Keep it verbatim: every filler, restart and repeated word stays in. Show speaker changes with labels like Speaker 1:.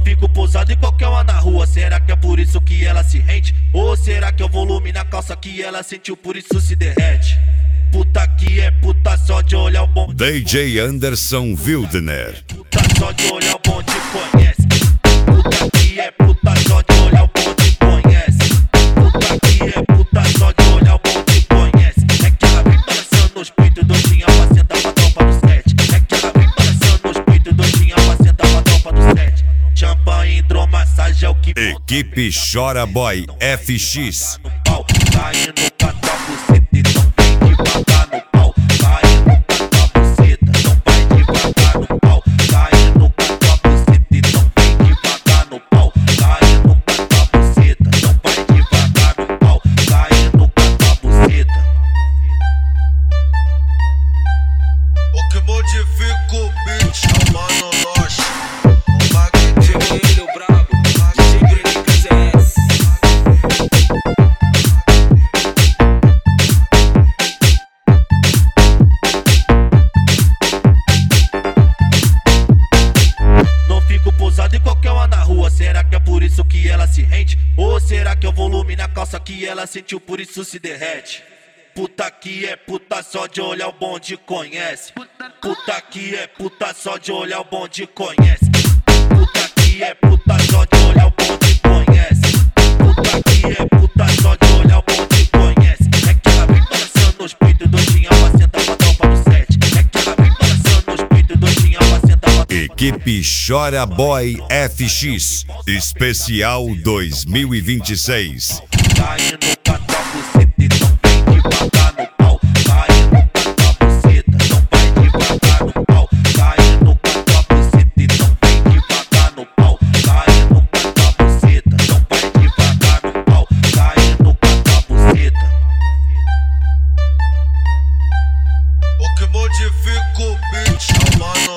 Speaker 1: fico pousado em qualquer uma na rua. Será que é por isso que ela se rende? Ou será que é o volume na calça que ela sentiu, por isso se derrete? Puta que é puta, só de olhar o bonde.
Speaker 2: D J Anderson Wildner.
Speaker 1: Puta, só de olhar o bonde conhece. Puta que é puta, só de olhar o bonde conhece. Puta que é puta, só de olhar o bonde conhece. É que ela vem balançando os peitos, doidinha pra sentar pra tropa do sete. É que ela vem balançando os peitos, doidinha pra sentar pra tropa do sete. Champanhe, hidromassagem é o que...
Speaker 2: Equipe Chora Boy F X.
Speaker 1: No pau, caindo pra tua buceta, então vem devagar no pau. Caindo pra tua buceta, então vai devagar no pau. Caindo pra tua buceta, então vem devagar no pau. Caindo pra tua buceta, então vai devagar no pau. Caindo pra tua buceta.
Speaker 3: O que modifica o beat é o Mano Loche, o Magneto,
Speaker 4: o brabo, D J Brenica Z S.
Speaker 1: Não fico pousado em qualquer uma na rua. Será que é por isso que ela se rende? Ou será que é o volume na calça que ela sentiu, por isso se derrete? Puta que é puta, só de olhar o bonde conhece. Puta que é puta, só de olhar o bonde conhece. Puta que é puta, só de olhar o bonde conhece. Puta que é puta, só de olhar o bonde conhece. É que ela vem balançando os peitos, doidinha pra sentar pra tropa do sete. É que ela vem balançando os peitos, doidinha pra sentar pra tropa do sete.
Speaker 2: Equipe Chora Boy F X Especial dois mil e vinte e seis.
Speaker 1: Caindo pra tua buceta, então vem devagar no pau. Caindo pra tua buceta, então vai devagar no pau. Caindo pra tua buceta, então vem devagar no pau. Caindo pra tua buceta, então vai devagar no pau. Caindo pra tua buceta.
Speaker 3: o que modifica o beat é o Mano